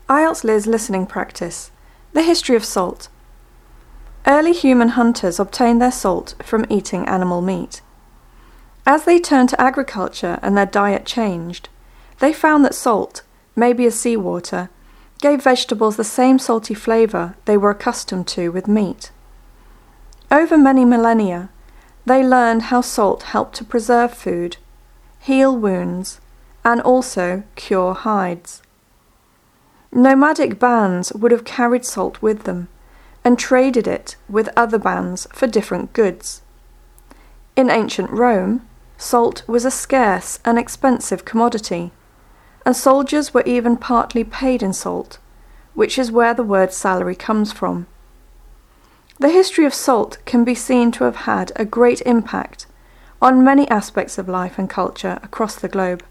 IELTS Liz listening practice. The history of salt. Early human hunters obtained their salt from eating animal meat. As they turned to agriculture and their diet changed, they found that salt, maybe as seawater, gave vegetables the same salty flavour they were accustomed to with meat. Over many millennia, they learned how salt helped to preserve food, heal wounds, and also cure hides. Nomadic bands would have carried salt with them and traded it with other bands for different goods. In ancient Rome, salt was a scarce and expensive commodity, and soldiers were even partly paid in salt, which is where the word salary comes from. The history of salt can be seen to have had a great impact on many aspects of life and culture across the globe.